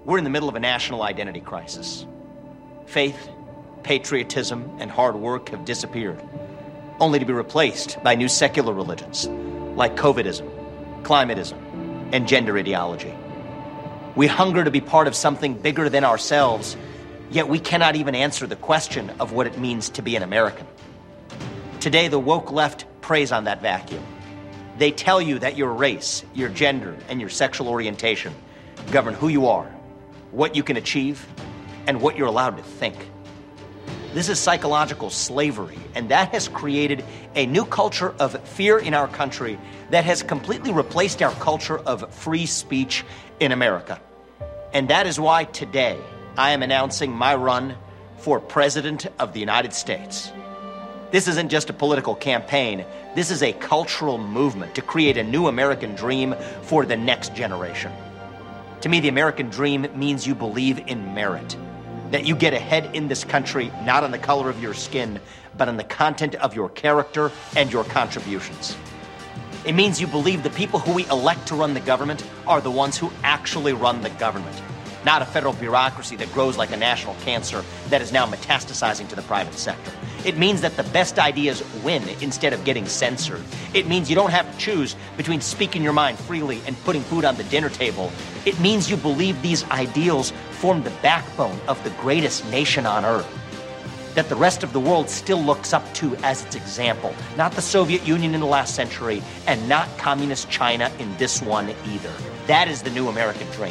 We're in the middle of a national identity crisis. Faith, patriotism, and hard work have disappeared, only to be replaced by new secular religions like COVIDism, climatism, and gender ideology. We hunger to be part of something bigger than ourselves, yet we cannot even answer the question of what it means to be an American. Today, the woke left preys on that vacuum. They tell you that your race, your gender, and your sexual orientation govern who you are, what you can achieve, and what you're allowed to think. This is psychological slavery, and that has created a new culture of fear in our country that has completely replaced our culture of free speech in America. And that is why today I am announcing my run for President of the United States. This isn't just a political campaign. This is a cultural movement to create a new American dream for the next generation. To me, the American dream means you believe in merit, that you get ahead in this country not on the color of your skin, but on the content of your character and your contributions. It means you believe the people who we elect to run the government are the ones who actually run the government, not a federal bureaucracy that grows like a national cancer that is now metastasizing to the private sector. It means that the best ideas win instead of getting censored. It means you don't have to choose between speaking your mind freely and putting food on the dinner table. It means you believe these ideals form the backbone of the greatest nation on earth, that the rest of the world still looks up to as its example, not the Soviet Union in the last century, and not communist China in this one either. That is the new American dream.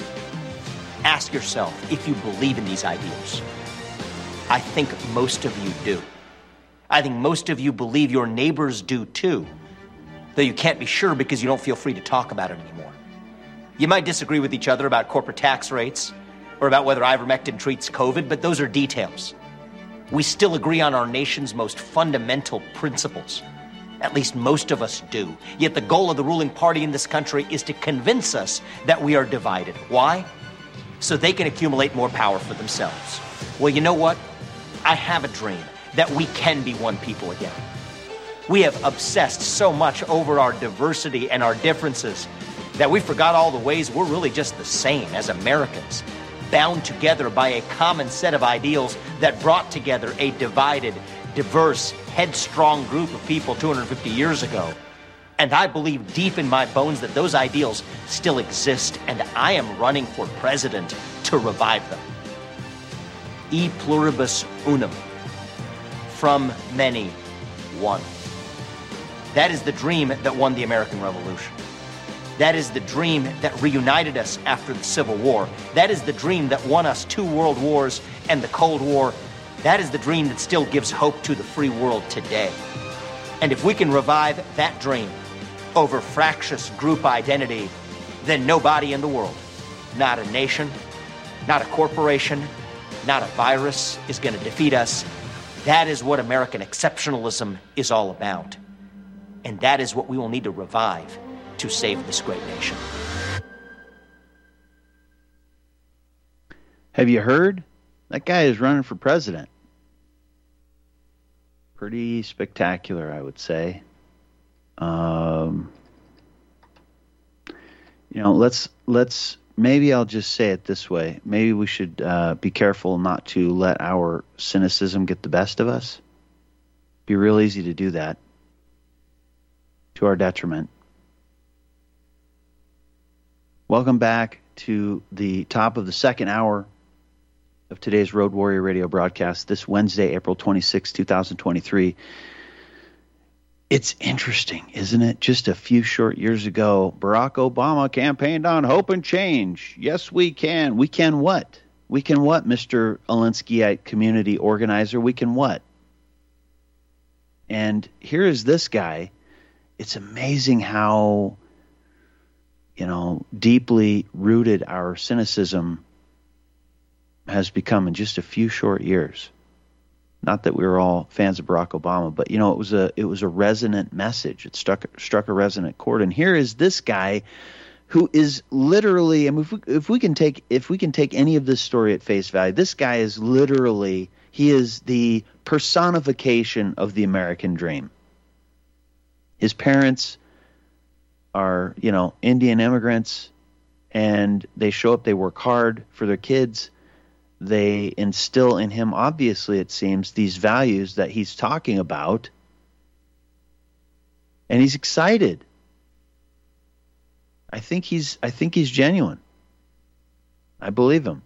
Ask yourself if you believe in these ideals. I think most of you do. I think most of you believe your neighbors do too, though you can't be sure because you don't feel free to talk about it anymore. You might disagree with each other about corporate tax rates or about whether ivermectin treats COVID, but those are details. We still agree on our nation's most fundamental principles. At least most of us do. Yet the goal of the ruling party in this country is to convince us that we are divided. Why? So they can accumulate more power for themselves. Well, you know what? I have a dream that we can be one people again. We have obsessed so much over our diversity and our differences that we forgot all the ways we're really just the same as Americans, bound together by a common set of ideals that brought together a divided, diverse, headstrong group of people 250 years ago. And I believe deep in my bones that those ideals still exist, and I am running for president to revive them. E pluribus unum. From many, one. That is the dream that won the American Revolution. That is the dream that reunited us after the Civil War. That is the dream that won us 2 world wars and the Cold War. That is the dream that still gives hope to the free world today. And if we can revive that dream over fractious group identity, then nobody in the world, not a nation, not a corporation, not a virus, is going to defeat us. That is what American exceptionalism is all about. And that is what we will need to revive to save this great nation. Have you heard? That guy is running for president. Pretty spectacular, I would say. Let's maybe I'll just say it this way. Maybe we should be careful not to let our cynicism get the best of us. It'd be real easy to do that to our detriment. Welcome back to the top of the second hour of today's Road Warrior Radio broadcast this Wednesday, April 26, 2023. It's interesting, isn't it? Just a few short years ago, Barack Obama campaigned on hope and change. Yes, we can. We can what? We can what, Mr. Alinskyite community organizer? We can what? And here is this guy. It's amazing how, deeply rooted our cynicism has become in just a few short years. Not that we were all fans of Barack Obama, but it was a resonant message. It struck a resonant chord. And here is this guy who is literally, if we can take any of this story at face value, this guy is literally, he is the personification of the American dream. His parents are, Indian immigrants. and they show up, they work hard for their kids. They instill in him, obviously, it seems, these values that he's talking about. And he's excited. I think he's genuine. I believe him.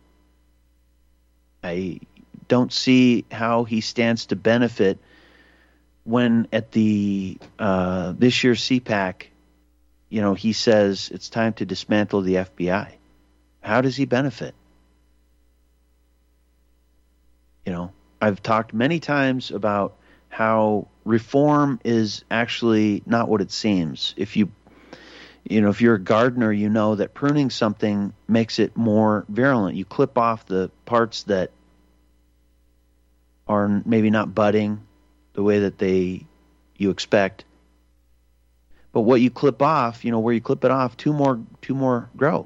I don't see how he stands to benefit when at the this year's CPAC, he says it's time to dismantle the FBI. How does he benefit? I've talked many times about how reform is actually not what it seems. If you're a gardener, you know that pruning something makes it more virulent. You clip off the parts that are maybe not budding the way that you expect. But what you clip off, where you clip it off, two more grow.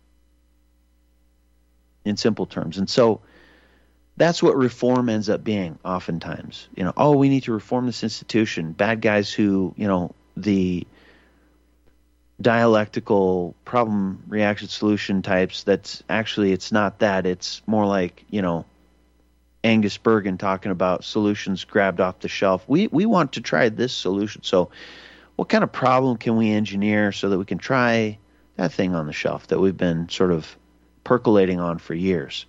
In simple terms. And so that's what reform ends up being oftentimes. We need to reform this institution. Bad guys who, the dialectical problem reaction solution types, it's not that. It's more like, Angus Bergen talking about solutions grabbed off the shelf. We want to try this solution. So what kind of problem can we engineer so that we can try that thing on the shelf that we've been sort of percolating on for years?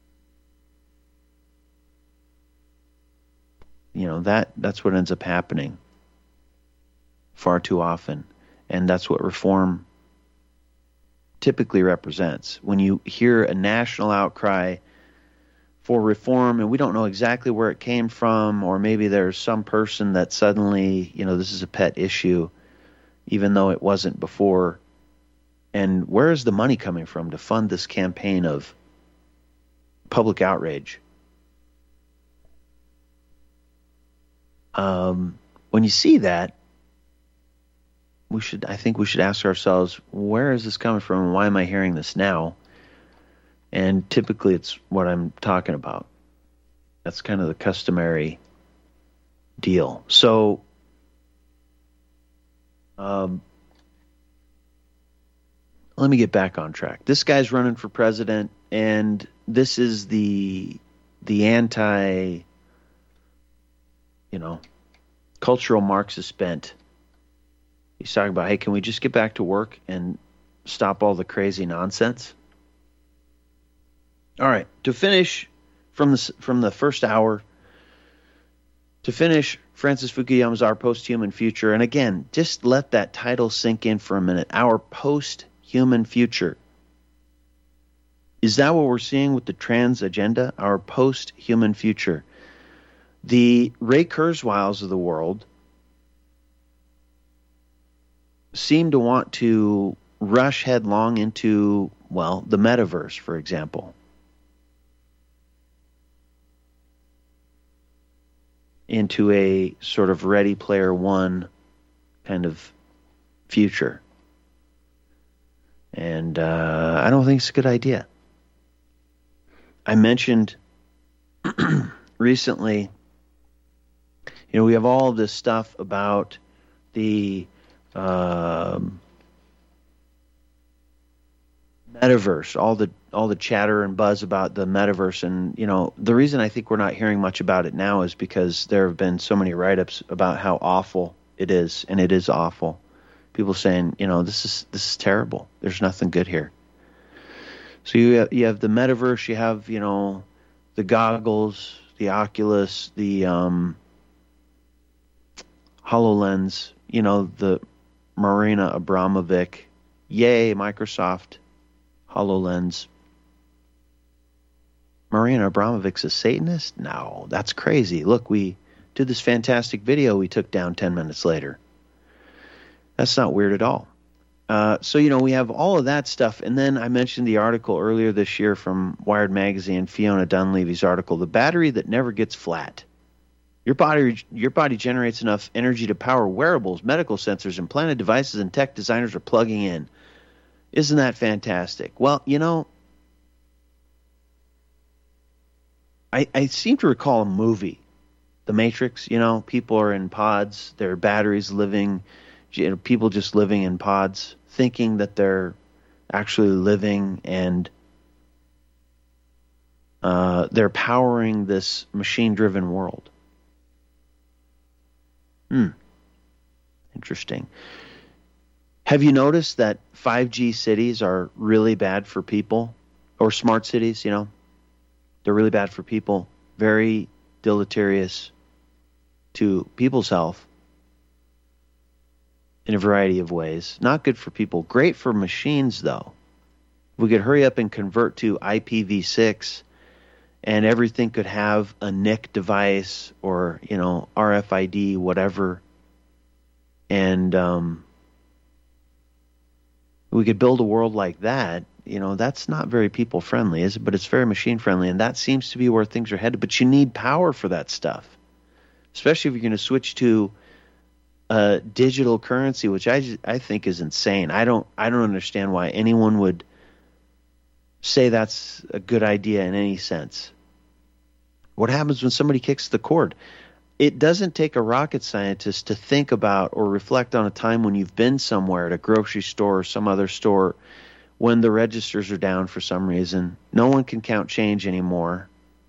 That's what ends up happening far too often. And that's what reform typically represents. When you hear a national outcry for reform, and we don't know exactly where it came from, or maybe there's some person that suddenly, this is a pet issue, even though it wasn't before. And where is the money coming from to fund this campaign of public outrage? When you see that, I think we should ask ourselves, where is this coming from and why am I hearing this now? And typically it's what I'm talking about. That's kind of the customary deal. So, let me get back on track. This guy's running for president, and this is the anti, cultural Marxist bent. He's talking about, hey, can we just get back to work and stop all the crazy nonsense? All right, to finish from the first hour, to finish Francis Fukuyama's Our Post-Human Future, and again, just let that title sink in for a minute. Our post-human future. Is that what we're seeing with the trans agenda? Our post-human future. The Ray Kurzweils of the world seem to want to rush headlong into, the metaverse, for example. Into a sort of Ready Player One kind of future. And I don't think it's a good idea. I mentioned recently, we have all this stuff about the metaverse, all the chatter and buzz about the metaverse, and the reason I think we're not hearing much about it now is because there have been so many write-ups about how awful it is, and it is awful. People saying, this is terrible. There's nothing good here. So you have the metaverse, you have the goggles, the Oculus, the HoloLens, the Marina Abramovic, yay, Microsoft, HoloLens. Marina Abramovic's a Satanist? No, that's crazy. Look, we did this fantastic video we took down 10 minutes later. That's not weird at all. So we have all of that stuff. And then I mentioned the article earlier this year from Wired Magazine, Fiona Dunleavy's article, The Battery That Never Gets Flat. Your body generates enough energy to power wearables, medical sensors, implanted devices, and tech designers are plugging in. Isn't that fantastic? Well, I seem to recall a movie, The Matrix. People are in pods, their batteries living, people just living in pods, thinking that they're actually living, and they're powering this machine-driven world. Interesting. Have you noticed that 5G cities are really bad for people? Or smart cities, they're really bad for people. Very deleterious to people's health in a variety of ways. Not good for people. Great for machines, though. If we could hurry up and convert to IPv6, and everything could have a NIC device or, RFID, whatever. And we could build a world like that. That's not very people-friendly, is it? But it's very machine-friendly, and that seems to be where things are headed. But you need power for that stuff, especially if you're going to switch to digital currency, which I think is insane. I don't understand why anyone would say that's a good idea in any sense. What happens when somebody kicks the cord? It doesn't take a rocket scientist to think about or reflect on a time when you've been somewhere at a grocery store or some other store when the registers are down for some reason. No one can count change anymore.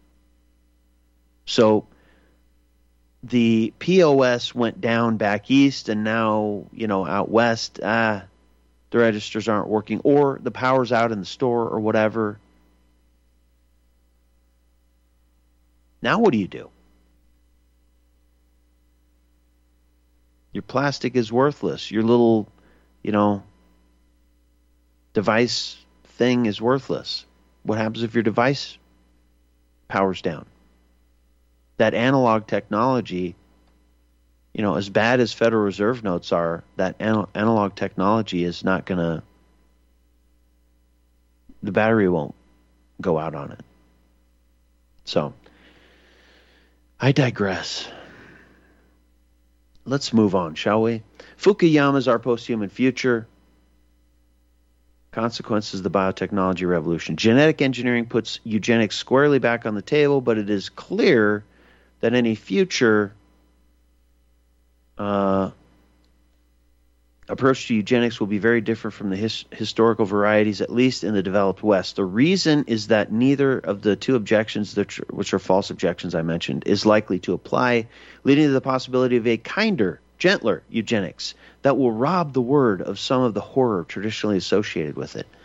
So the POS went down back east, and now, out west, the registers aren't working, or the power's out in the store or whatever. Now what do you do? Your plastic is worthless. Your little, device thing is worthless. What happens if your device powers down? That analog technology, as bad as Federal Reserve notes are, that analog technology is not going to, the battery won't go out on it. So, I digress. Let's move on, shall we? Fukuyama's Our Posthuman Future. Consequences of the biotechnology revolution. Genetic engineering puts eugenics squarely back on the table, but it is clear that any future approach to eugenics will be very different from the historical varieties, at least in the developed West. The reason is that neither of the two objections, which are false objections I mentioned, is likely to apply, leading to the possibility of a kinder, gentler eugenics that will rob the word of some of the horror traditionally associated with it.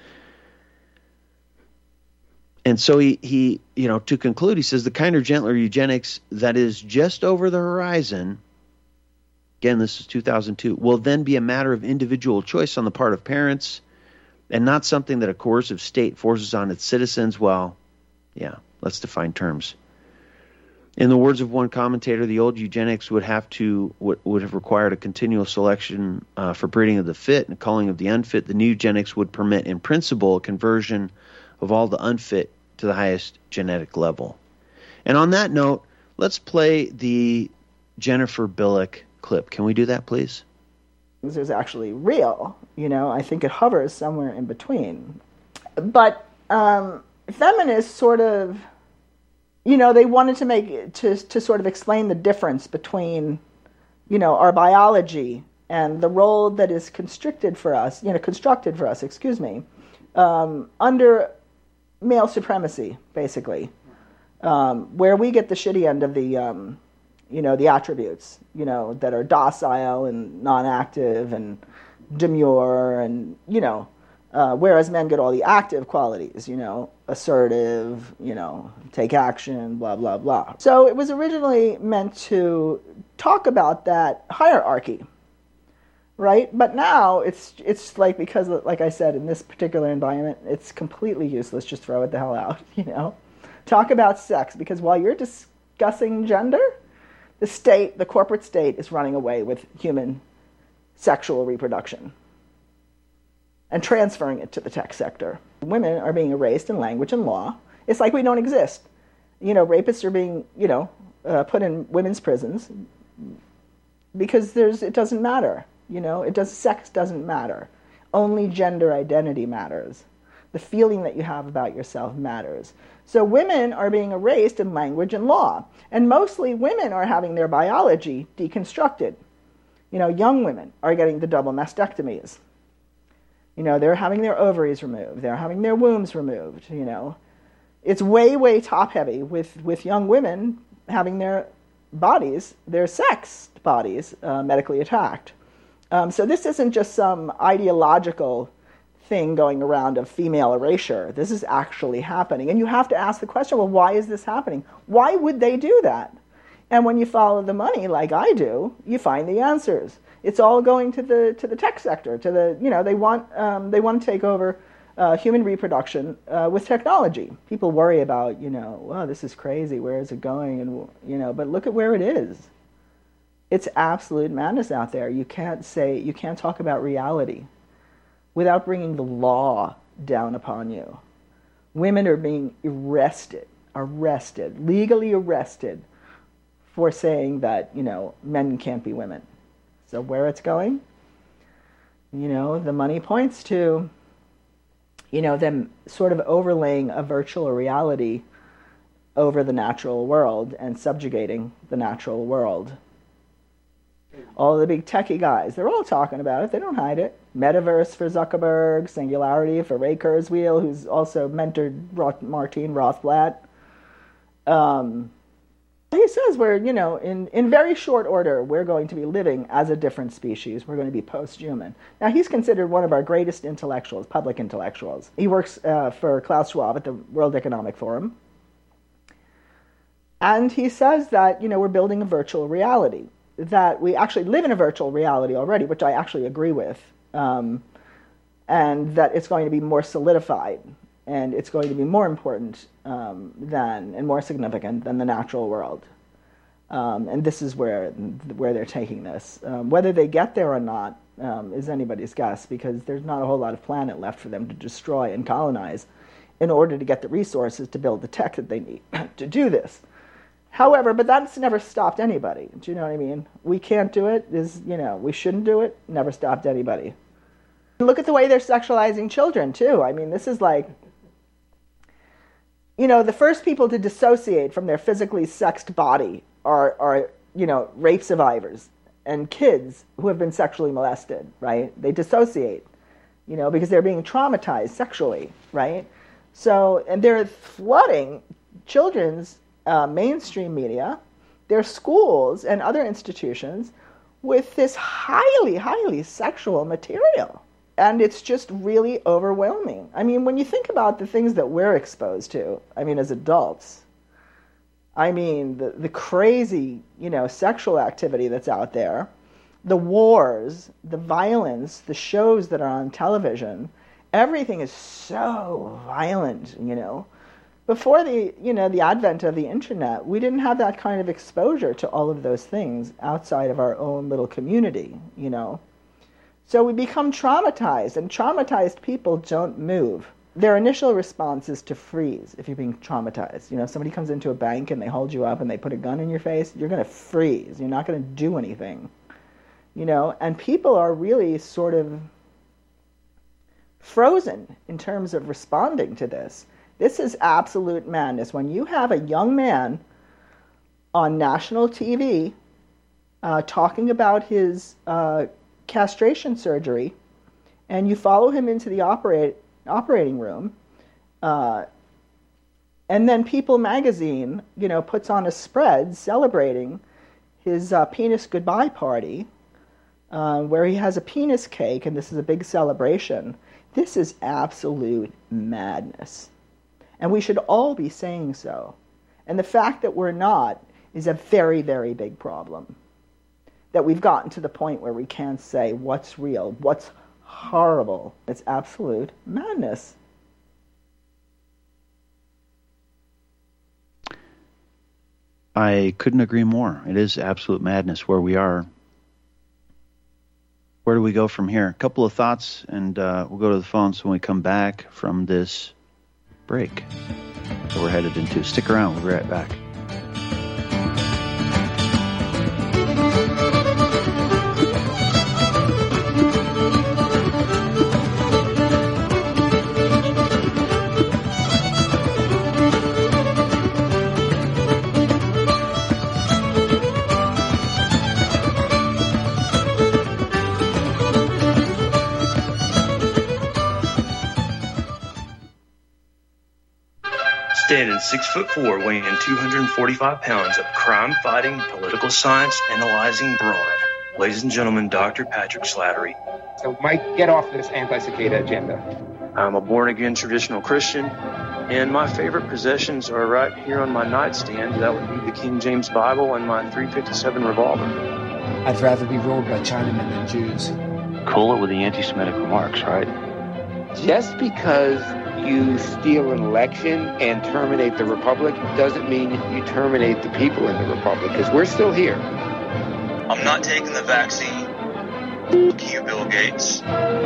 And so he to conclude, he says the kinder, gentler eugenics that is just over the horizon, again, this is 2002, will then be a matter of individual choice on the part of parents and not something that a coercive state forces on its citizens. Well, yeah, let's define terms. In the words of one commentator, the old eugenics would have required a continual selection for breeding of the fit and culling of the unfit. The new eugenics would permit, in principle, a conversion of all the unfit to the highest genetic level. And on that note, let's play the Jennifer Billick clip. Can we do that, please? Is actually real. I think it hovers somewhere in between. But feminists sort of, they wanted to sort of explain the difference between, our biology and the role that is constructed for us, under male supremacy, basically, where we get the shitty end of the attributes, that are docile and non-active and demure and, whereas men get all the active qualities, assertive, take action, blah, blah, blah. So it was originally meant to talk about that hierarchy, right? But now it's like, because, like I said, in this particular environment, it's completely useless. Just throw it the hell out, Talk about sex, because while you're discussing gender, the corporate state is running away with human sexual reproduction and transferring it to the tech sector. Women are being erased in language and law. It's like we don't exist. Rapists are being, put in women's prisons because it doesn't matter. Sex doesn't matter. Only gender identity matters. The feeling that you have about yourself matters. So women are being erased in language and law. And mostly women are having their biology deconstructed. Young women are getting the double mastectomies. They're having their ovaries removed. They're having their wombs removed, It's way, way top-heavy with young women having their bodies, their sex bodies, medically attacked. So this isn't just some ideological thing going around of female erasure. This is actually happening. And you have to ask the question, well, why is this happening? Why would they do that? And when you follow the money, like I do, you find the answers. It's all going to the tech sector, they want to take over human reproduction with technology. People worry about, well, this is crazy, where is it going? And, but look at where it is. It's absolute madness out there. You can't talk about reality without bringing the law down upon you. Women are being legally arrested for saying that, men can't be women. So where it's going, the money points to, them sort of overlaying a virtual reality over the natural world and subjugating the natural world. All the big techie guys, they're all talking about it. They don't hide it. Metaverse for Zuckerberg, Singularity for Ray Kurzweil, who's also mentored Martine Rothblatt. He says we're, in very short order, we're going to be living as a different species. We're going to be post-human. Now, he's considered one of our greatest intellectuals, public intellectuals. He works for Klaus Schwab at the World Economic Forum. And he says that, we're building a virtual reality, that we actually live in a virtual reality already, which I actually agree with, and that it's going to be more solidified, and it's going to be more important and more significant than the natural world. And this is where they're taking this. Whether they get there or not is anybody's guess, because there's not a whole lot of planet left for them to destroy and colonize in order to get the resources to build the tech that they need to do this. However, but that's never stopped anybody. Do you know what I mean? We can't do it. We shouldn't do it. Never stopped anybody. Look at the way they're sexualizing children, too. I mean, this is like, the first people to dissociate from their physically sexed body are rape survivors and kids who have been sexually molested, right? They dissociate, because they're being traumatized sexually, right? So, and they're flooding children's mainstream media, their schools and other institutions with this highly, highly sexual material. And it's just really overwhelming. I mean, when you think about the things that we're exposed to, as adults, the crazy, sexual activity that's out there, the wars, the violence, the shows that are on television, everything is so violent, Before the advent of the internet, we didn't have that kind of exposure to all of those things outside of our own little community, So we become traumatized, and traumatized people don't move. Their initial response is to freeze if you're being traumatized. Somebody comes into a bank and they hold you up and they put a gun in your face, you're going to freeze. You're not going to do anything. And people are really sort of frozen in terms of responding to this. This is absolute madness. When you have a young man on national TV talking about his castration surgery, and you follow him into the operating room, and then People magazine, puts on a spread celebrating his penis goodbye party, where he has a penis cake, and this is a big celebration. This is absolute madness. And we should all be saying so. And the fact that we're not is a very, very big problem. That we've gotten to the point where we can't say what's real, what's horrible. It's absolute madness. I couldn't agree more. It is absolute madness where we are. Where do we go from here? A couple of thoughts, and we'll go to the phones when we come back from this break that we're headed into. Stick around. We'll be right back. Standing 6'4", weighing 245 pounds of crime-fighting, political science analyzing brawn. Ladies and gentlemen, Dr. Patrick Slattery. So, Mike, get off this anti-cicada agenda. I'm a born-again traditional Christian, and my favorite possessions are right here on my nightstand. That would be the King James Bible and my .357 revolver. I'd rather be ruled by Chinamen than Jews. Cool it with the anti-Semitic remarks, right? Just because you steal an election and terminate the republic doesn't mean you terminate the people in the republic, because we're still here. I'm not taking the vaccine. Fuck you, Bill Gates.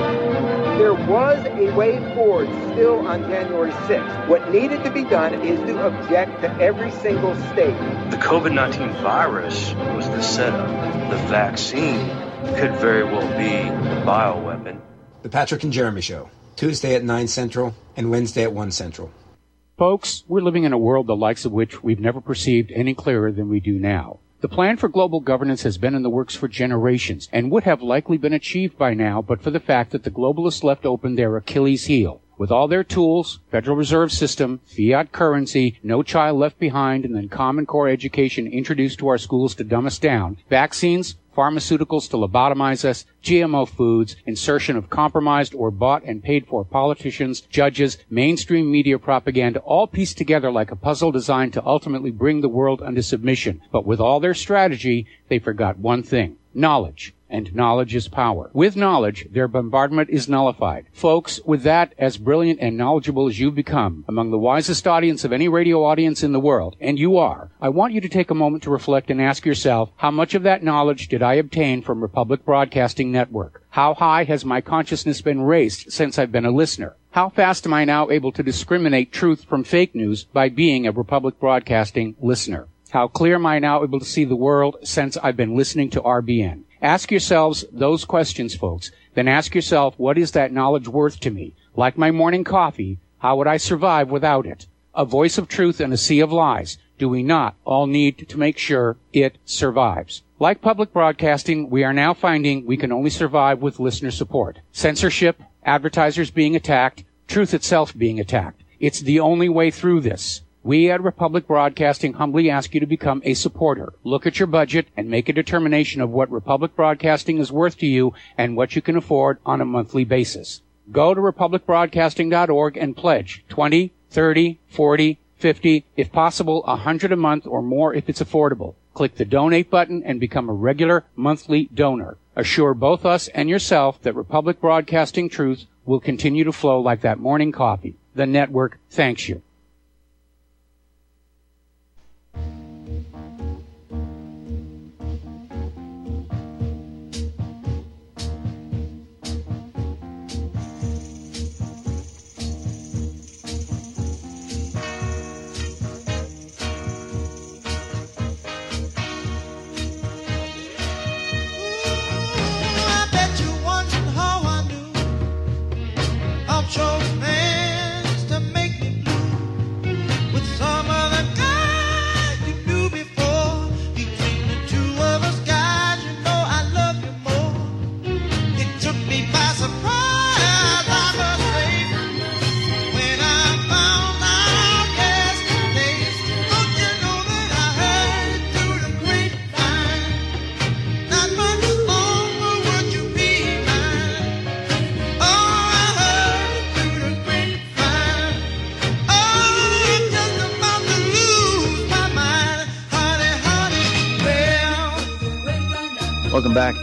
There was a way forward still on January 6th. What needed to be done is to object to every single state. The COVID-19 virus was the setup. The vaccine could very well be the bioweapon. The Patrick and Jeremy Show, Tuesday at 9 Central and Wednesday at 1 Central. Folks, we're living in a world the likes of which we've never perceived any clearer than we do now. The plan for global governance has been in the works for generations and would have likely been achieved by now but for the fact that the globalists left open their Achilles heel. With all their tools, Federal Reserve System, fiat currency, no child left behind, and then Common Core education introduced to our schools to dumb us down, vaccines, pharmaceuticals to lobotomize us, GMO foods, insertion of compromised or bought and paid for politicians, judges, mainstream media propaganda, all pieced together like a puzzle designed to ultimately bring the world under submission. But with all their strategy, they forgot one thing: knowledge. And knowledge is power. With knowledge, their bombardment is nullified. Folks, with that, as brilliant and knowledgeable as you've become, among the wisest audience of any radio audience in the world, and you are, I want you to take a moment to reflect and ask yourself, how much of that knowledge did I obtain from Republic Broadcasting Network? How high has my consciousness been raised since I've been a listener? How fast am I now able to discriminate truth from fake news by being a Republic Broadcasting listener? How clear am I now able to see the world since I've been listening to RBN? Ask yourselves those questions, folks. Then ask yourself, what is that knowledge worth to me? Like my morning coffee, how would I survive without it? A voice of truth in a sea of lies. Do we not all need to make sure it survives? Like public broadcasting, we are now finding we can only survive with listener support. Censorship, advertisers being attacked, truth itself being attacked. It's the only way through this. We at Republic Broadcasting humbly ask you to become a supporter. Look at your budget and make a determination of what Republic Broadcasting is worth to you and what you can afford on a monthly basis. Go to republicbroadcasting.org and pledge $20, $30, $40, $50, if possible, $100 a month or more if it's affordable. Click the donate button and become a regular monthly donor. Assure both us and yourself that Republic Broadcasting truth will continue to flow like that morning coffee. The network thanks you. Welcome back.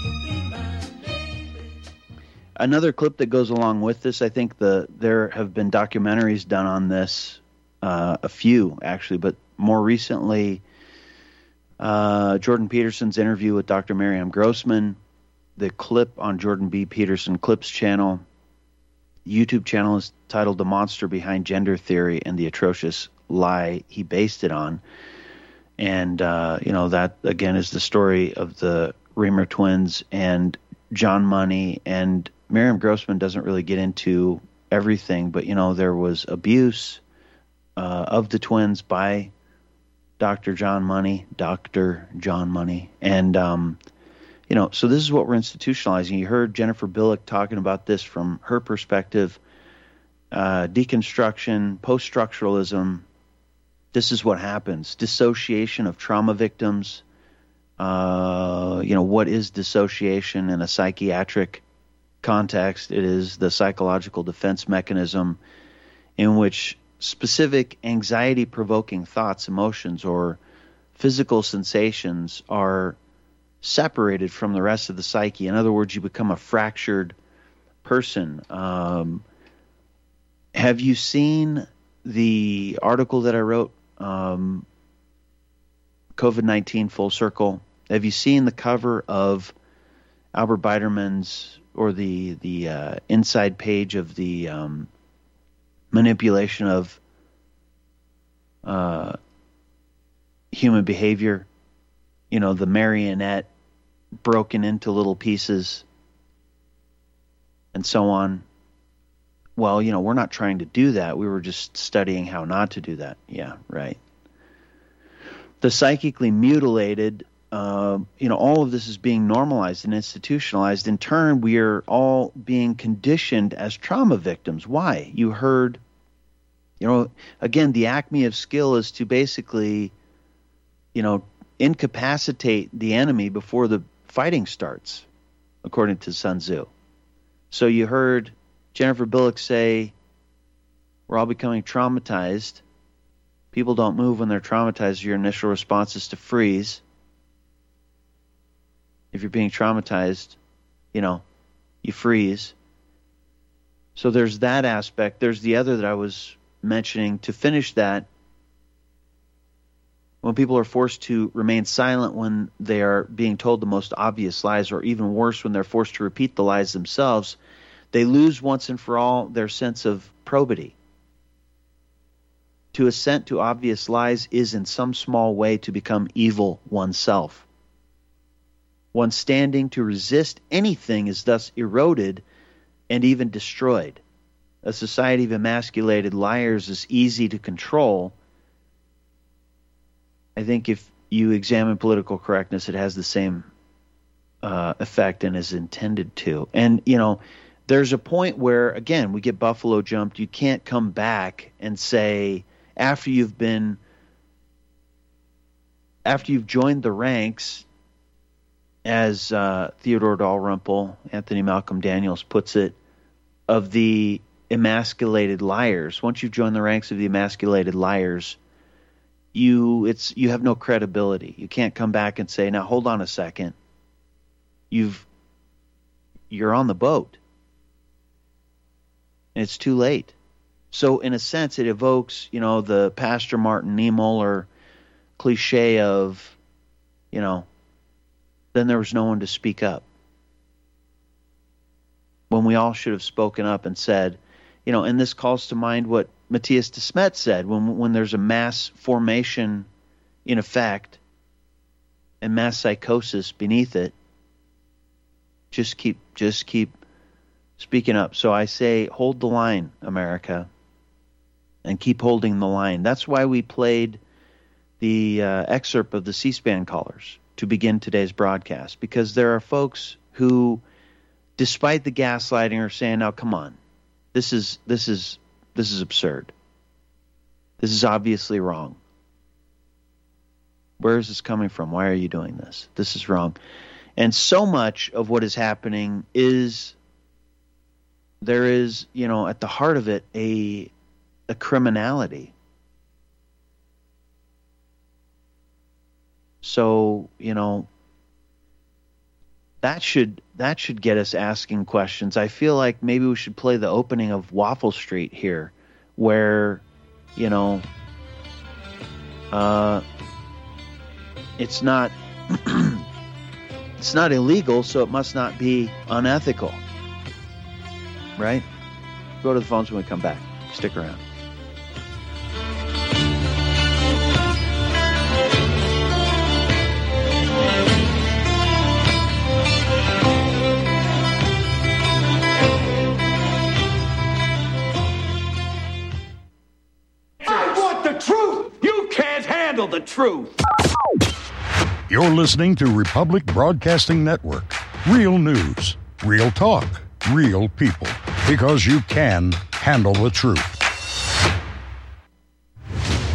Another clip that goes along with this, I think there have been documentaries done on this, a few actually, but more recently, Jordan Peterson's interview with Dr. Miriam Grossman, the clip on Jordan B. Peterson Clips channel. YouTube channel is titled The Monster Behind Gender Theory and the Atrocious Lie He Based It On. And, that, again, is the story of the Reamer twins and John Money. And Miriam Grossman doesn't really get into everything, but, there was abuse of the twins by Dr. John Money. And, so this is what we're institutionalizing. You heard Jennifer Billick talking about this from her perspective, deconstruction, post-structuralism, this is what happens. Dissociation of trauma victims. What is dissociation in a psychiatric context? It is the psychological defense mechanism in which specific anxiety-provoking thoughts, emotions, or physical sensations are separated from the rest of the psyche. In other words, you become a fractured person. Have you seen the article that I wrote, COVID-19 Full Circle? Have you seen the cover of Albert Biderman's, or the inside page of the manipulation of human behavior? The marionette broken into little pieces and so on. Well, we're not trying to do that. We were just studying how not to do that. Yeah, right. The psychically mutilated, all of this is being normalized and institutionalized. In turn, we are all being conditioned as trauma victims. Why? You heard, again, the acme of skill is to basically, incapacitate the enemy before the fighting starts, according to Sun Tzu. So you heard Jennifer Billick say, we're all becoming traumatized. People don't move when they're traumatized. Your initial response is to freeze. If you're being traumatized, you freeze. So there's that aspect. There's the other that I was mentioning. To finish that, when people are forced to remain silent when they are being told the most obvious lies, or even worse, when they're forced to repeat the lies themselves, they lose once and for all their sense of probity. To assent to obvious lies is in some small way to become evil oneself. One standing to resist anything is thus eroded and even destroyed. A society of emasculated liars is easy to control. I think if you examine political correctness, it has the same effect and is intended to. And, there's a point where, again, we get buffalo jumped. You can't come back and say, after you've joined the ranks, as Theodore Dalrymple, Anthony Malcolm Daniels puts it, of the emasculated liars. Once you've joined the ranks of the emasculated liars, you have no credibility. You can't come back and say, now hold on a second. You're on the boat. And it's too late. So in a sense, it evokes, the Pastor Martin Niemöller cliche of, then there was no one to speak up. When we all should have spoken up and said, and this calls to mind what Matthias de Smet said, when there's a mass formation in effect and mass psychosis beneath it, just keep speaking up. So I say, hold the line, America, and keep holding the line. That's why we played the excerpt of the C-SPAN callers to begin today's broadcast, because there are folks who, despite the gaslighting, are saying, now come on, this is absurd. This is obviously wrong. Where is this coming from? Why are you doing this? This is wrong. And so much of what is happening is, there is, at the heart of it, a criminality. So, that should get us asking questions. I feel like maybe we should play the opening of Waffle Street here, where, it's not it's not illegal, so it must not be unethical. Right? Go to the phones when we come back. Stick around. I want the truth! You can't handle the truth! You're listening to Republic Broadcasting Network. Real news, real talk, real people. Because you can handle the truth.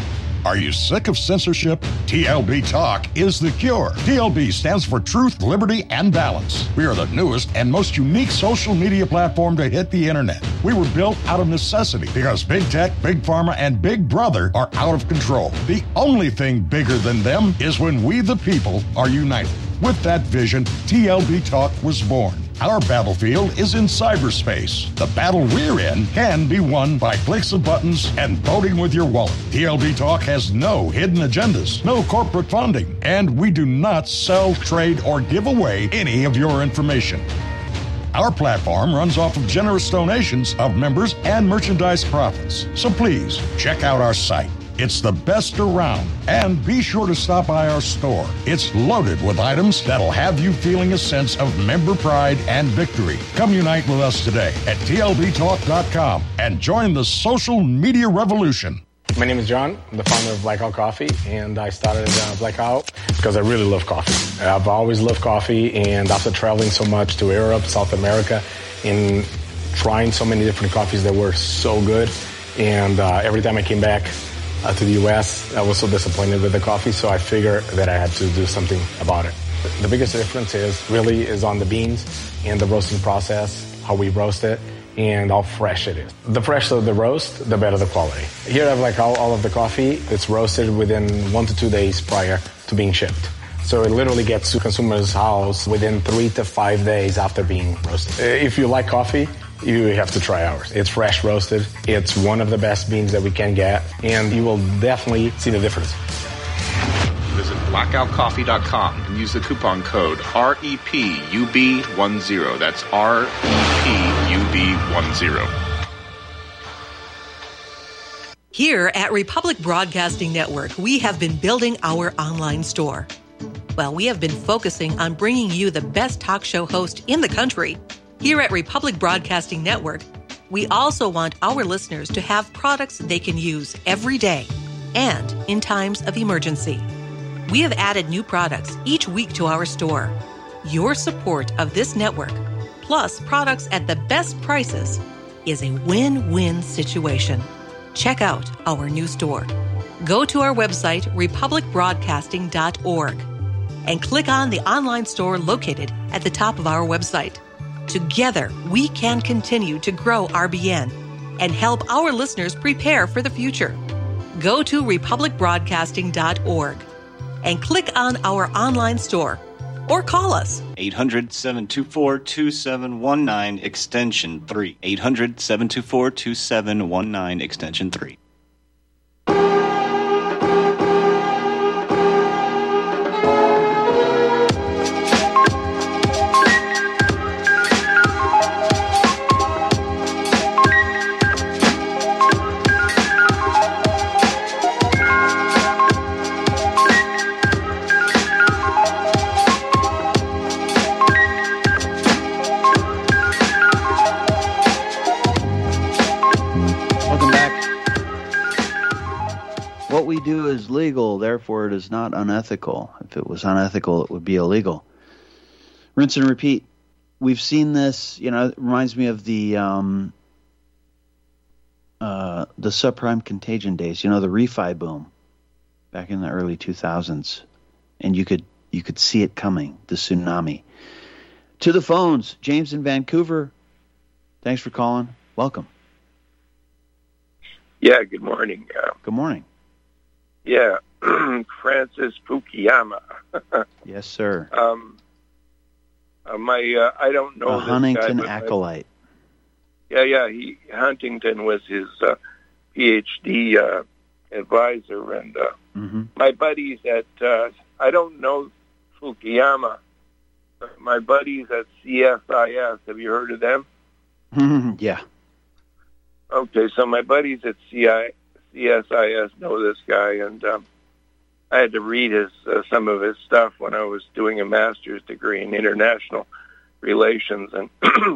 Are you sick of censorship? TLB Talk is the cure. TLB stands for Truth, Liberty, and Balance. We are the newest and most unique social media platform to hit the internet. We were built out of necessity because big tech, big pharma, and big brother are out of control. The only thing bigger than them is when we, the people, are united. With that vision, TLB Talk was born. Our battlefield is in cyberspace. The battle we're in can be won by clicks of buttons and voting with your wallet. TLB Talk has no hidden agendas, no corporate funding, and we do not sell, trade, or give away any of your information. Our platform runs off of generous donations of members and merchandise profits. So please, check out our site. It's the best around. And be sure to stop by our store. It's loaded with items that'll have you feeling a sense of member pride and victory. Come unite with us today at TLBTalk.com and join the social media revolution. My name is John. I'm the founder of Blackout Coffee, and I started Blackout because I really love coffee. I've always loved coffee, and after traveling so much to Europe, South America, and trying so many different coffees that were so good, and every time I came back to the U.S., I was so disappointed with the coffee, so I figured that I had to do something about it. The biggest difference is on the beans and the roasting process, how we roast it, and how fresh it is. The fresher the roast, the better the quality. Here I have like all of the coffee. It's roasted within 1 to 2 days prior to being shipped. So it literally gets to consumers' house within 3 to 5 days after being roasted. If you like coffee, you have to try ours. It's fresh roasted. It's one of the best beans that we can get, and you will definitely see the difference. Visit blackoutcoffee.com and use the coupon code REPUB10. That's REPUB10. Here at Republic Broadcasting Network, we have been building our online store. Well, we have been focusing on bringing you the best talk show host in the country. Here at Republic Broadcasting Network, we also want our listeners to have products they can use every day and in times of emergency. We have added new products each week to our store. Your support of this network, plus products at the best prices, is a win-win situation. Check out our new store. Go to our website, republicbroadcasting.org, and click on the online store located at the top of our website. Together, we can continue to grow RBN and help our listeners prepare for the future. Go to republicbroadcasting.org and click on our online store or call us. 800-724-2719, extension 3. 800-724-2719, extension 3. What we do is legal, therefore it is not unethical. If it was unethical, it would be illegal. Rinse and repeat. We've seen this, it reminds me of the subprime contagion days, the refi boom back in the early 2000s. And you could see it coming, the tsunami. To the phones, James in Vancouver. Thanks for calling. Welcome. Yeah, good morning. Good morning. Yeah, Francis Fukuyama. Yes, sir. I don't know a this Huntington guy, acolyte. Huntington was his PhD advisor, and my buddies at I don't know Fukuyama, but my buddies at CSIS. Have you heard of them? Yeah. Okay, so my buddies at CSIS know this guy, and I had to read some of his stuff when I was doing a master's degree in international relations, and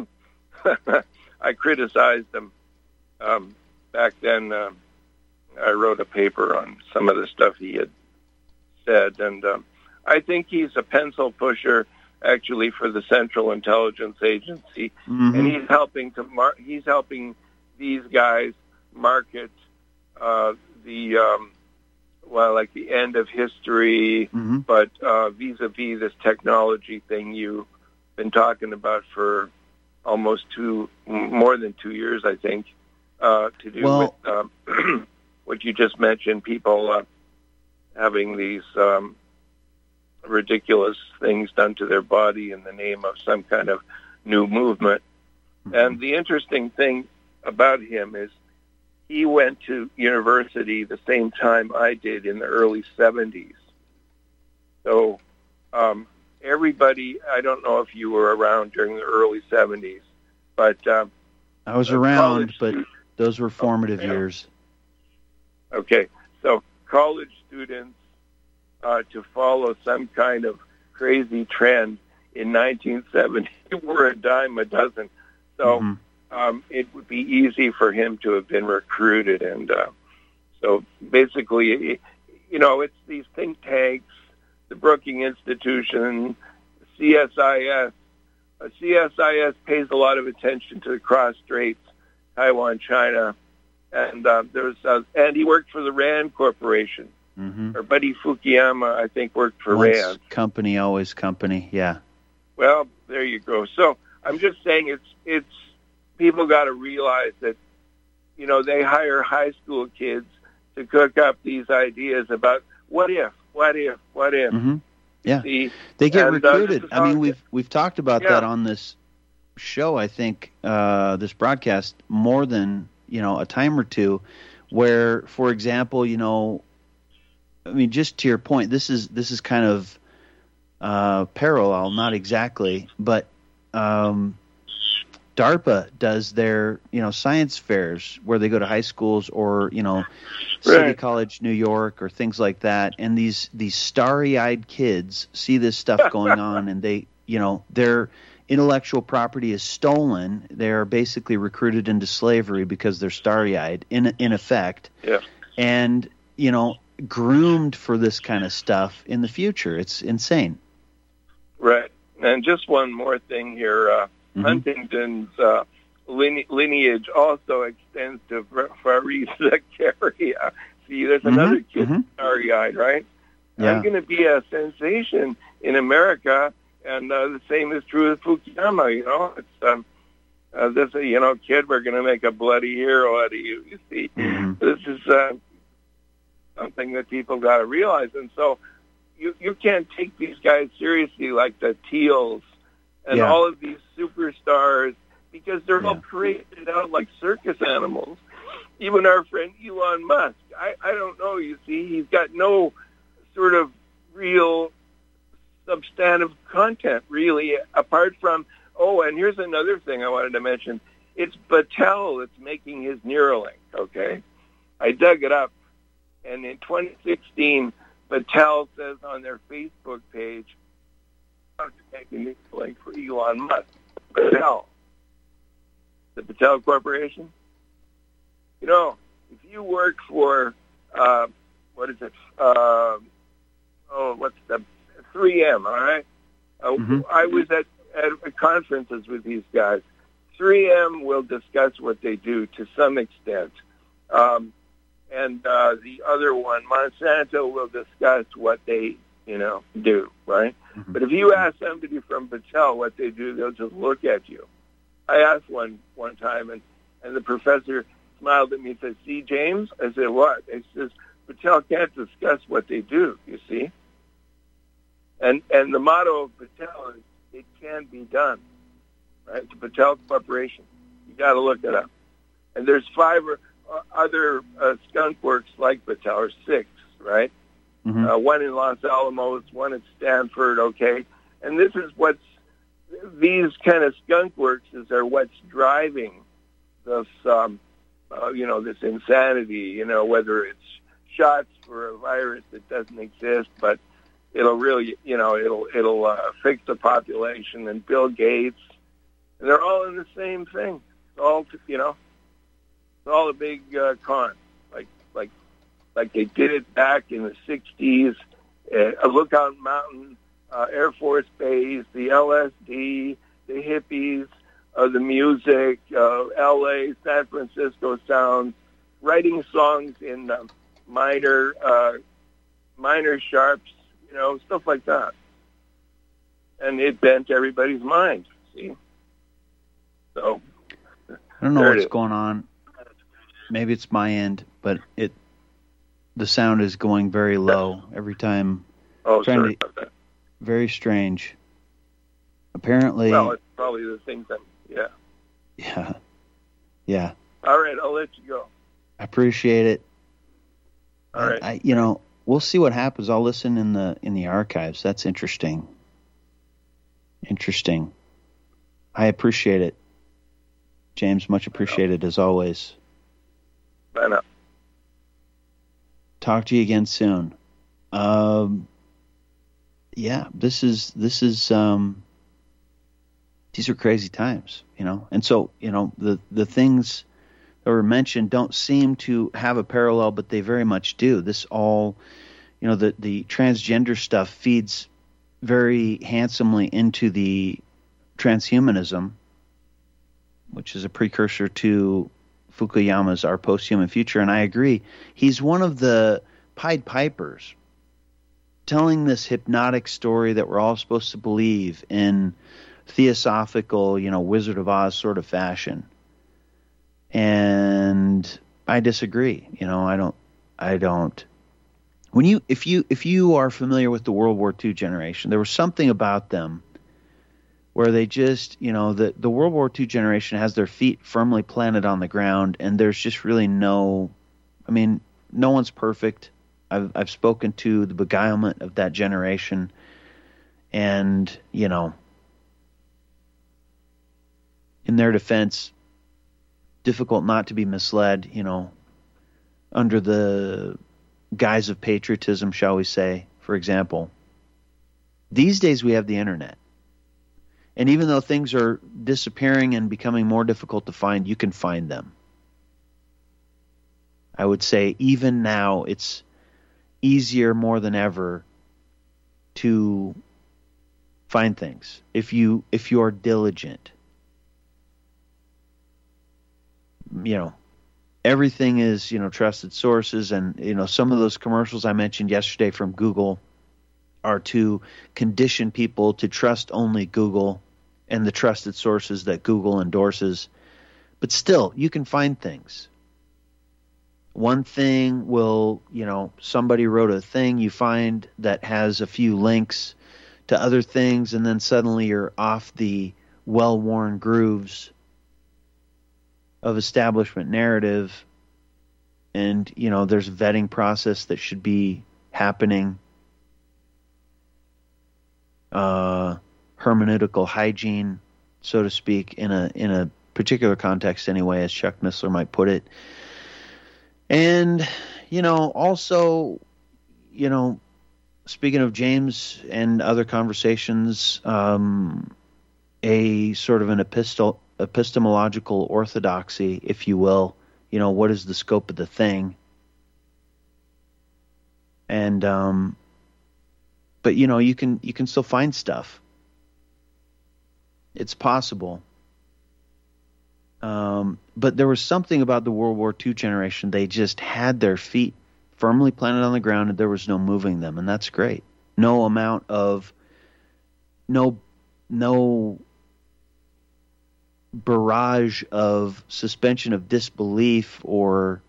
I criticized him. Back then, I wrote a paper on some of the stuff he had said, and I think he's a pencil pusher, actually, for the Central Intelligence Agency, and he's helping these guys market the like the end of history, but vis-a-vis this technology thing you've been talking about for almost more than 2 years, I think, to do with what you just mentioned, people having these ridiculous things done to their body in the name of some kind of new movement. And the interesting thing about him is he went to university the same time I did in the early 70s. So everybody, I don't know if you were around during the early 70s, but I was around, but those were formative years. Okay, so college students to follow some kind of crazy trend in 1970 were a dime a dozen. So it would be easy for him to have been recruited. And so basically, it's these think tanks, the Brookings Institution, CSIS. CSIS pays a lot of attention to the cross straits, Taiwan, China. And and he worked for the Rand Corporation. Our buddy Fukuyama, I think, worked for Rand. Company, always company, yeah. Well, there you go. So I'm just saying it's people got to realize that, they hire high school kids to cook up these ideas about what if. Yeah, they get recruited. I mean, we've talked about that on this show, I think, this broadcast more than, a time or two, where, for example, I mean, just to your point, this is kind of parallel, not exactly, but DARPA does their, science fairs where they go to high schools or, City College, New York, or things like that, and these starry-eyed kids see this stuff going on, and they, their intellectual property is stolen. They're basically recruited into slavery because they're starry-eyed, in effect, and groomed for this kind of stuff in the future. It's insane. Right. And just one more thing here. Huntington's lineage also extends to Faris Zakaria. See, there's another kid starry-eyed, right? Yeah. I'm going to be a sensation in America, and the same is true with Fukuyama. It's this kid, we're going to make a bloody hero out of you. You see, this is something that people got to realize, and so you can't take these guys seriously like the Teals and all of these superstars, because they're all paraded out like circus animals. Even our friend Elon Musk, I don't know, you see, he's got no sort of real substantive content, really, apart from, and here's another thing I wanted to mention. It's Battelle that's making his Neuralink, okay? I dug it up, and in 2016, Battelle says on their Facebook page, I'm making a Neuralink for Elon Musk. Battelle. The Battelle Corporation. If you work for, what is it? What's the 3M, all right? I was at conferences with these guys. 3M will discuss what they do to some extent. And the other one, Monsanto, will discuss what they, do, right? But if you ask somebody from Battelle what they do, they'll just look at you. I asked one time, and the professor smiled at me and said, "See, James?" I said, "What?" He says, "Battelle can't discuss what they do, you see." And the motto of Battelle is, "It can be done," right? The Battelle Corporation. You got to look it up. And there's 5 other skunk works like Battelle, or 6, right? One in Los Alamos, one at Stanford, okay? And this is these kind of skunk works are what's driving this, this insanity, whether it's shots for a virus that doesn't exist, but it'll really, it'll fix the population, and Bill Gates, and they're all in the same thing. It's all, it's all a big con, like they did it back in the 60s, Lookout Mountain, Air Force Base, the LSD, the hippies, the music, L.A., San Francisco sounds, writing songs in minor minor sharps, stuff like that. And it bent everybody's mind, see? So I don't know what's going on. Maybe it's my end, but the sound is going very low every time. Oh, sorry about that. Very strange. Apparently. Well, it's probably the thing that, yeah. Yeah. All right, I'll let you go. I appreciate it. All right. We'll see what happens. I'll listen in the archives. That's interesting. Interesting. I appreciate it. James, much appreciated as always. Bye now. Talk to you again soon. This is these are crazy times, And so, the things that were mentioned don't seem to have a parallel, but they very much do. This all, the transgender stuff feeds very handsomely into the transhumanism, which is a precursor to Fukuyama's Our Post-Human Future. And I agree. He's one of the Pied Pipers telling this hypnotic story that we're all supposed to believe in theosophical, Wizard of Oz sort of fashion. And I disagree. I don't. If you are familiar with the World War II generation, there was something about them where they just, the World War II generation has their feet firmly planted on the ground, and there's just really no one's perfect. I've spoken to the beguilement of that generation, and, in their defense, difficult not to be misled, under the guise of patriotism, shall we say, for example. These days we have the internet. And even though things are disappearing and becoming more difficult to find, you can find them. I would say even now it's easier more than ever to find things if you are diligent. Everything is, trusted sources, and, some of those commercials I mentioned yesterday from Google are to condition people to trust only Google and the trusted sources that Google endorses. But still, you can find things. One thing will, somebody wrote a thing you find that has a few links to other things, and then suddenly you're off the well-worn grooves of establishment narrative, and there's a vetting process that should be happening, hermeneutical hygiene, so to speak, in a particular context anyway, as Chuck Missler might put it. And also, speaking of James and other conversations, a sort of an epistemological orthodoxy, if you will. What is the scope of the thing? And but you can still find stuff. It's possible. But there was something about the World War II generation. They just had their feet firmly planted on the ground, and there was no moving them, and that's great. No amount of no barrage of suspension of disbelief or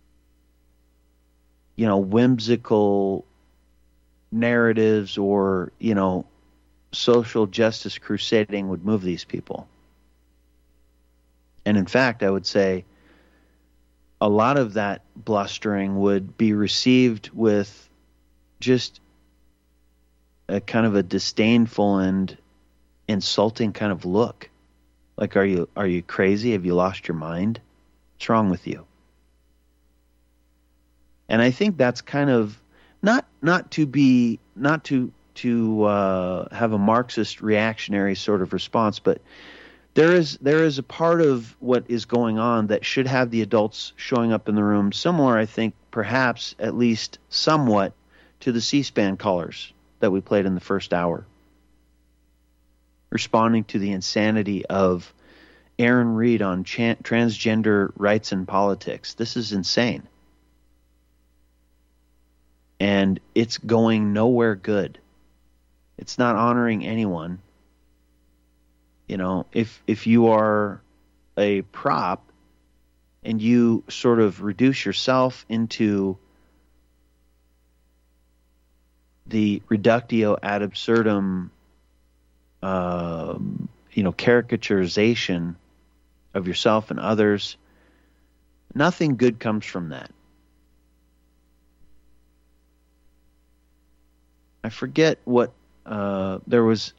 whimsical narratives or social justice crusading would move these people. And in fact, I would say a lot of that blustering would be received with just a kind of a disdainful and insulting kind of look. Like, are you crazy? Have you lost your mind? What's wrong with you? And I think that's kind of not to have a Marxist reactionary sort of response, but there is a part of what is going on that should have the adults showing up in the room, similar, I think, perhaps at least somewhat to the C-SPAN callers that we played in the first hour, responding to the insanity of Aaron Reed on transgender rights and politics. This is insane. And it's going nowhere good. It's not honoring anyone. You know, if you are a prop and you sort of reduce yourself into the reductio ad absurdum, caricaturization of yourself and others, nothing good comes from that. I forget what there was.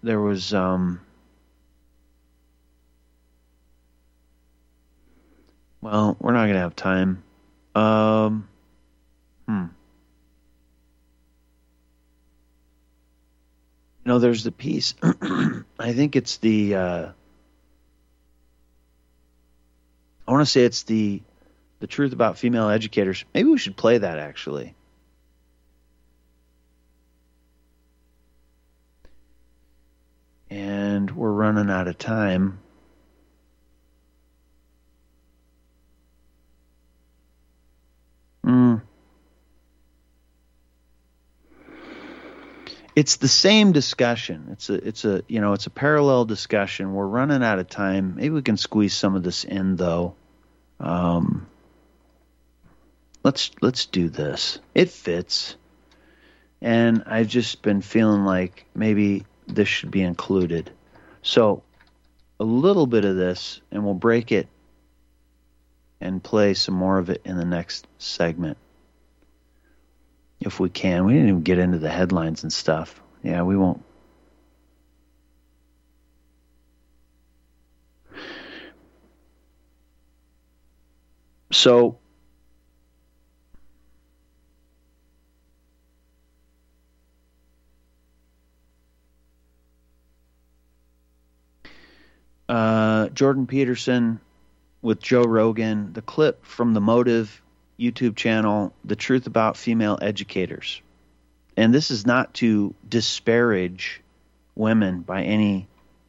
Well, we're not going to have time. There's the piece. I think it's the. I want to say it's the truth about female educators. Maybe we should play that actually. And we're running out of time. It's the same discussion. It's a parallel discussion. We're running out of time. Maybe we can squeeze some of this in though. Let's do this. It fits. And I've just been feeling like maybe this should be included. So a little bit of this, and we'll break it and play some more of it in the next segment. If we can. We didn't even get into the headlines and stuff. Yeah, we won't. So Jordan Peterson with Joe Rogan, the clip from the Motive YouTube channel, The Truth About Female Educators. And this is not to disparage women by any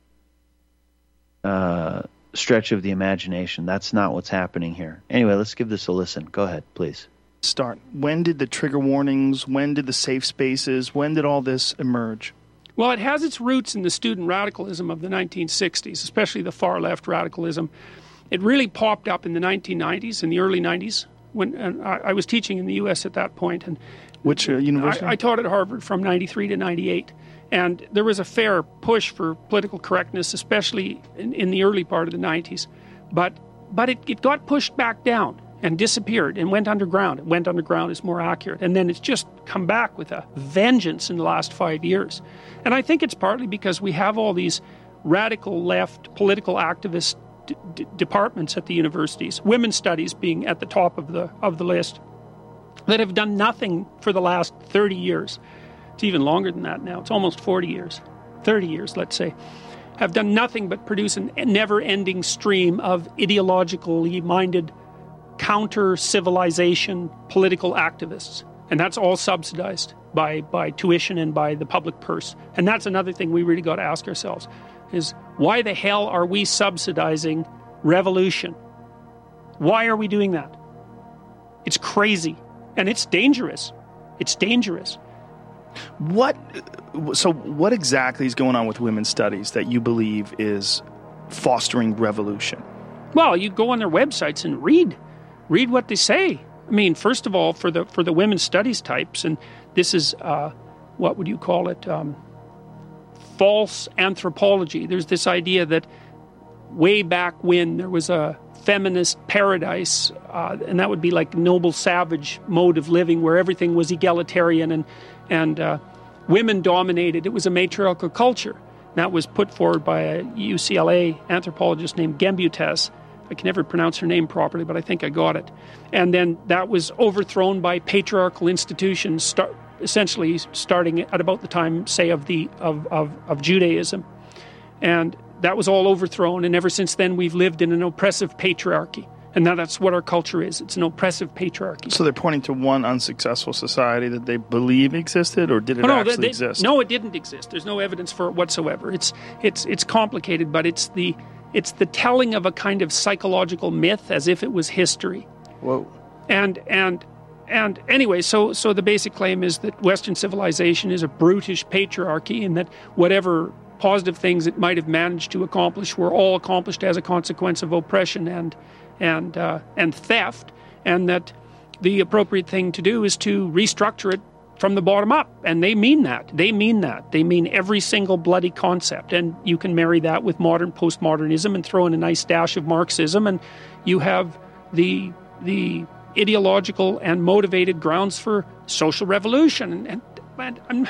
stretch of the imagination. That's not what's happening here. Anyway, let's give this a listen. Go ahead, please. Start. When did the trigger warnings, when did the safe spaces, when did all this emerge? Well, it has its roots in the student radicalism of the 1960s, especially the far-left radicalism. It really popped up in the 1990s, in the early 90s, when I was teaching in the U.S. at that point. And which university? I taught at Harvard from 93 to 98. And there was a fair push for political correctness, especially in the early part of the 90s. But it got pushed back down and disappeared and went underground. It went underground is more accurate. And then it's just come back with a vengeance in the last 5 years. And I think it's partly because we have all these radical left political activist departments at the universities, women's studies being at the top of the list, that have done nothing for the last 30 years. It's even longer than that now. It's almost 40 years. 30 years, let's say. Have done nothing but produce a never-ending stream of ideologically minded counter-civilization political activists. And that's all subsidized by tuition and by the public purse. And that's another thing we really got to ask ourselves, is why the hell are we subsidizing revolution? Why are we doing that? It's crazy. And it's dangerous. It's dangerous. What exactly is going on with women's studies that you believe is fostering revolution? Well, you go on their websites and read what they say. I mean, first of all, for the women's studies types, and this is, what would you call it, false anthropology. There's this idea that way back when there was a feminist paradise, and that would be like noble savage mode of living where everything was egalitarian and women dominated. It was a matriarchal culture. That was put forward by a UCLA anthropologist named Gembutes. I can never pronounce her name properly, but I think I got it. And then that was overthrown by patriarchal institutions, essentially starting at about the time, say, of Judaism. And that was all overthrown, and ever since then we've lived in an oppressive patriarchy. And now that's what our culture is. It's an oppressive patriarchy. So they're pointing to one unsuccessful society that they believe existed, or did it actually exist? No, it didn't exist. There's no evidence for it whatsoever. It's complicated, but it's the telling of a kind of psychological myth as if it was history. Whoa. And And anyway, so the basic claim is that Western civilization is a brutish patriarchy, and that whatever positive things it might have managed to accomplish were all accomplished as a consequence of oppression and theft, and that the appropriate thing to do is to restructure it from the bottom up. And they mean that. They mean every single bloody concept. And you can marry that with modern postmodernism and throw in a nice dash of Marxism, and you have the ideological and motivated grounds for social revolution. And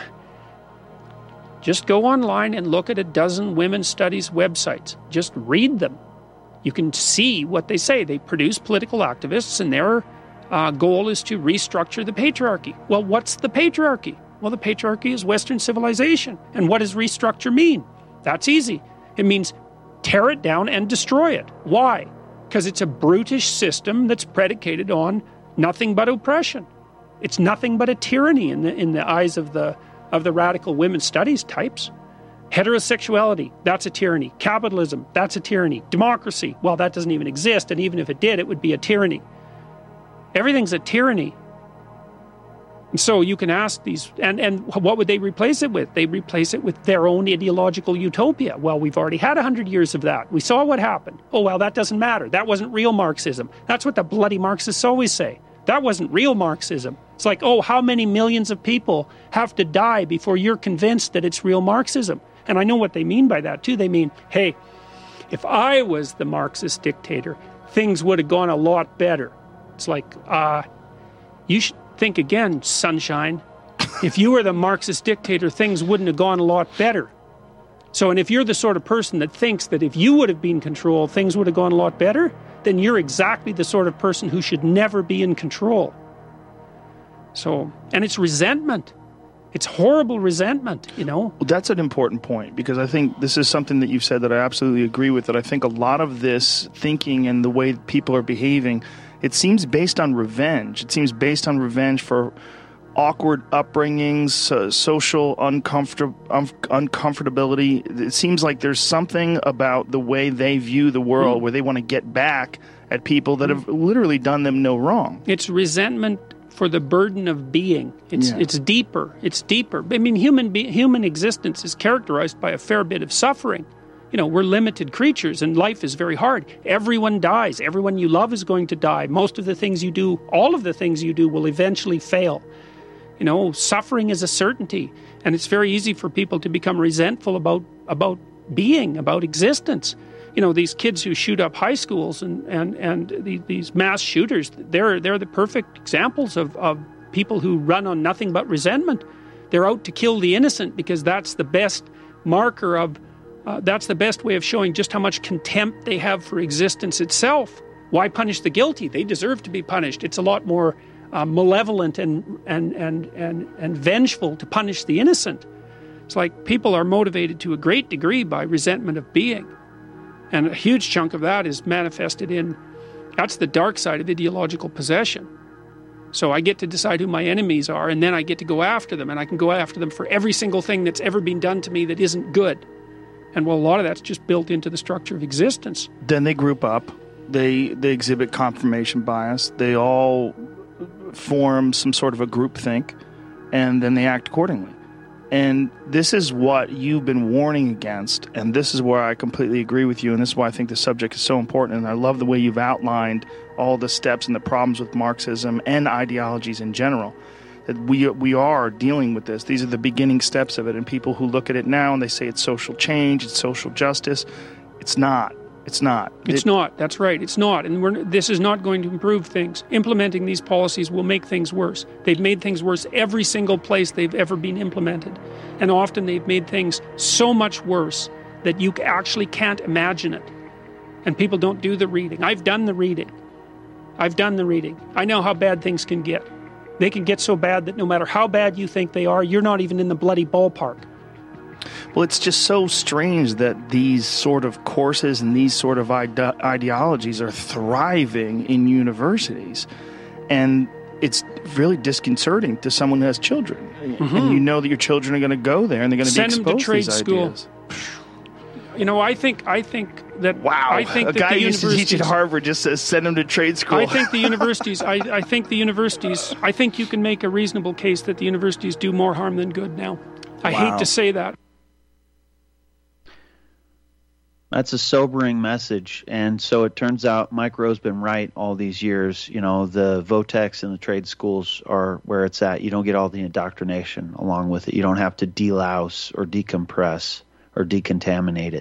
just go online and look at a dozen women's studies websites. Just read them. You can see what they say. They produce political activists, and their goal is to restructure the patriarchy. Well, what's the patriarchy? Well, the patriarchy is Western civilization. And what does restructure mean? That's easy. It means tear it down and destroy it. Why? Because it's a brutish system that's predicated on nothing but oppression. It's nothing but a tyranny in the eyes of the radical women's studies types. Heterosexuality, that's a tyranny. Capitalism, that's a tyranny. Democracy, well, that doesn't even exist, and even if it did, it would be a tyranny. Everything's a tyranny. And so you can ask these, and what would they replace it with? They replace it with their own ideological utopia. Well, we've already had 100 years of that. We saw what happened. Oh, well, that doesn't matter. That wasn't real Marxism. That's what the bloody Marxists always say. That wasn't real Marxism. It's like, oh, how many millions of people have to die before you're convinced that it's real Marxism? And I know what they mean by that, too. They mean, hey, if I was the Marxist dictator, things would have gone a lot better. It's like, you should think again, sunshine. If you were the Marxist dictator, things wouldn't have gone a lot better. So, and if you're the sort of person that thinks that if you would have been in control, things would have gone a lot better, then you're exactly the sort of person who should never be in control. So, and it's resentment. It's horrible resentment, you know. Well, that's an important point, because I think this is something that you've said that I absolutely agree with, that I think a lot of this thinking and the way people are behaving, it seems based on revenge. It seems based on revenge for awkward upbringings, social uncomfortability. It seems like there's something about the way they view the world where they want to get back at people that have literally done them no wrong. It's resentment for the burden of being. It's deeper. It's deeper. I mean, human existence is characterized by a fair bit of suffering. You know, we're limited creatures, and life is very hard. Everyone dies. Everyone you love is going to die. Most of the things you do, all of the things you do, will eventually fail. You know, suffering is a certainty, and it's very easy for people to become resentful about being, about existence. You know, these kids who shoot up high schools and these mass shooters, they're the perfect examples of people who run on nothing but resentment. They're out to kill the innocent because that's the best marker of, that's the best way of showing just how much contempt they have for existence itself. Why punish the guilty? They deserve to be punished. It's a lot more malevolent and vengeful to punish the innocent. It's like people are motivated to a great degree by resentment of being. And a huge chunk of that is manifested in, that's the dark side of ideological possession. So I get to decide who my enemies are, and then I get to go after them, and I can go after them for every single thing that's ever been done to me that isn't good. And well, a lot of that's just built into the structure of existence. Then they group up. They exhibit confirmation bias. They all form some sort of a groupthink, and then they act accordingly. And this is what you've been warning against, and this is where I completely agree with you, and this is why I think the subject is so important, and I love the way you've outlined all the steps and the problems with Marxism and ideologies in general, that we are dealing with this. These are the beginning steps of it, and people who look at it now and they say it's social change, it's social justice. It's not. It's not. It's not. That's right. It's not. And this is not going to improve things. Implementing these policies will make things worse. They've made things worse every single place they've ever been implemented. And often they've made things so much worse that you actually can't imagine it. And people don't do the reading. I've done the reading. I know how bad things can get. They can get so bad that no matter how bad you think they are, you're not even in the bloody ballpark. Well, it's just so strange that these sort of courses and these sort of ideologies are thriving in universities. And it's really disconcerting to someone who has children. Mm-hmm. And you know that your children are going to go there and they're going to be exposed to these ideas. I think that. Wow. I think a that guy the who used to teach at universities- Harvard just says send him to trade school. I think the universities. I think you can make a reasonable case that the universities do more harm than good now. I hate to say that. That's a sobering message. And so it turns out Mike Rowe's been right all these years. The Votex and the trade schools are where it's at. You don't get all the indoctrination along with it. You don't have to delouse or decompress or decontaminate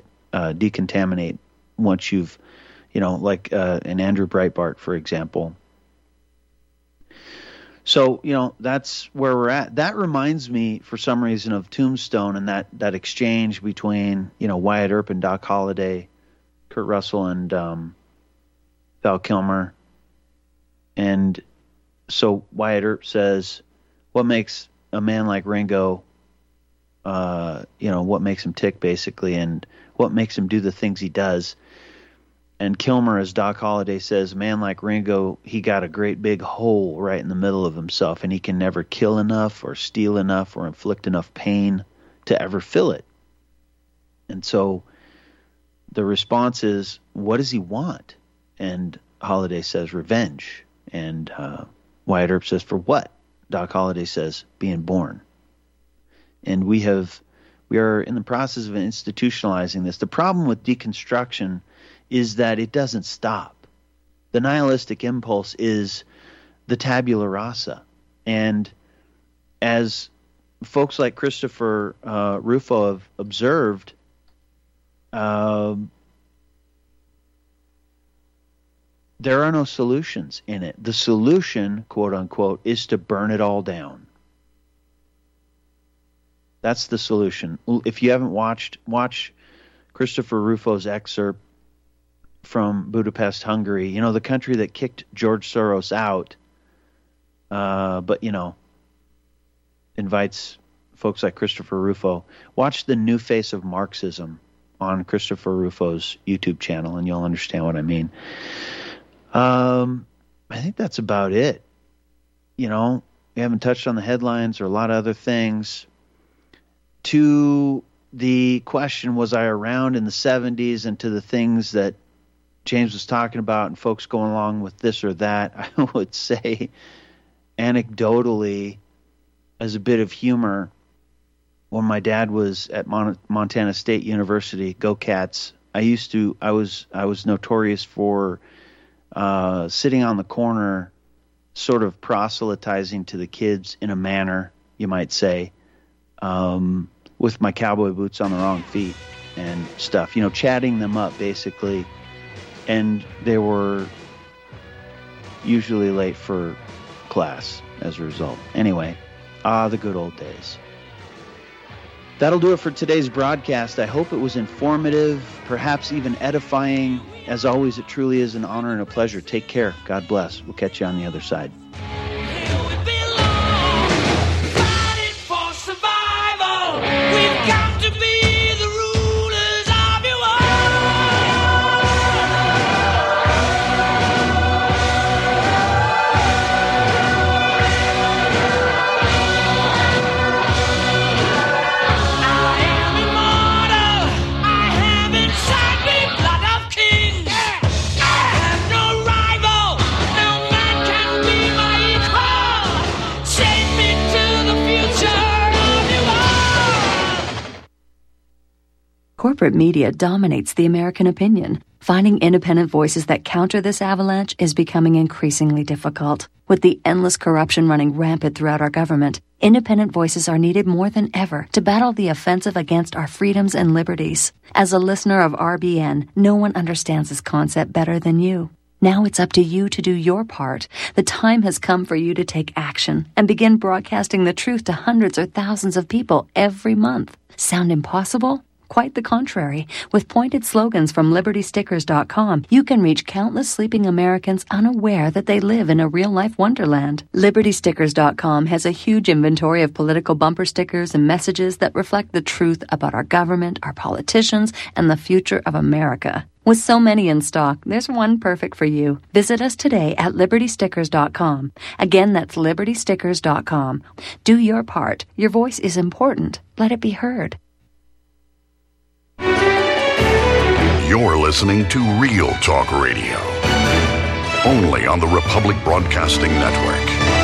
once you've, like in Andrew Breitbart, for example. So, that's where we're at. That reminds me, for some reason, of Tombstone and that exchange between, Wyatt Earp and Doc Holliday, Kurt Russell and Val Kilmer. And so Wyatt Earp says, what makes a man like Ringo, what makes him tick, basically, and what makes him do the things he does. And Kilmer, as Doc Holliday says, a man like Ringo, he got a great big hole right in the middle of himself, and he can never kill enough or steal enough or inflict enough pain to ever fill it. And so the response is, what does he want? And Holliday says, revenge. And Wyatt Earp says, for what? Doc Holliday says, being born. And we are in the process of institutionalizing this. The problem with deconstruction is that it doesn't stop. The nihilistic impulse is the tabula rasa. And as folks like Christopher Rufo have observed, there are no solutions in it. The solution, quote unquote, is to burn it all down. That's the solution. If you haven't watch Christopher Rufo's excerpt from Budapest, Hungary, the country that kicked George Soros out, but, invites folks like Christopher Rufo. Watch The New Face of Marxism on Christopher Rufo's YouTube channel, and you'll understand what I mean. I think that's about it. We haven't touched on the headlines or a lot of other things. To the question, was I around in the 70s, and to the things that James was talking about and folks going along with this or that, I would say anecdotally, as a bit of humor, when my dad was at Montana State University, go Cats, I was notorious for sitting on the corner, sort of proselytizing to the kids in a manner, you might say, with my cowboy boots on the wrong feet and stuff, chatting them up basically. And they were usually late for class as a result. Anyway, the good old days. That'll do it for today's broadcast. I hope it was informative, perhaps even edifying. As always, it truly is an honor and a pleasure. Take care. God bless. We'll catch you on the other side. Corporate media dominates the American opinion. Finding independent voices that counter this avalanche is becoming increasingly difficult. With the endless corruption running rampant throughout our government, independent voices are needed more than ever to battle the offensive against our freedoms and liberties. As a listener of RBN, no one understands this concept better than you. Now it's up to you to do your part. The time has come for you to take action and begin broadcasting the truth to hundreds or thousands of people every month. Sound impossible? Quite the contrary. With pointed slogans from LibertyStickers.com, you can reach countless sleeping Americans unaware that they live in a real-life wonderland. LibertyStickers.com has a huge inventory of political bumper stickers and messages that reflect the truth about our government, our politicians, and the future of America. With so many in stock, there's one perfect for you. Visit us today at LibertyStickers.com. Again, that's LibertyStickers.com. Do your part. Your voice is important. Let it be heard. You're listening to Real Talk Radio, only on the Republic Broadcasting Network.